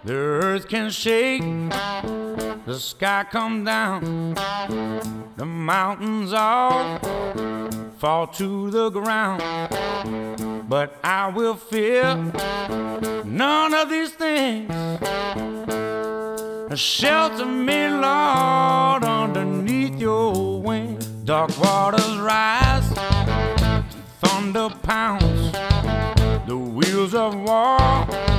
The earth can shake, the sky come down, the mountains all fall to the ground. But I will fear none of these things. Shelter me, Lord, underneath your wings. Dark waters rise, thunder pounds, the wheels of war